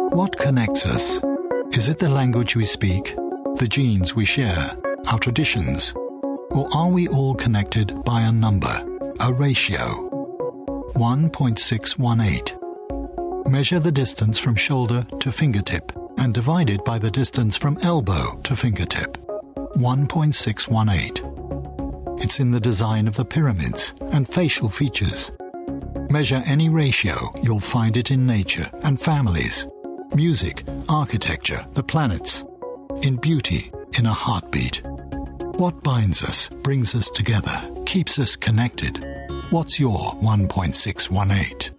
What connects us? Is it the language we speak, the genes we share, our traditions? Or are we all connected by a number, a ratio? 1.618. Measure the distance from shoulder to fingertip and divide it by the distance from elbow to fingertip. 1.618. It's in the design of the pyramids and facial features. Measure any ratio, you'll find it in nature and families, music, architecture, the planets, in beauty, in a heartbeat. What binds us, brings us together, keeps us connected? What's your 1.618?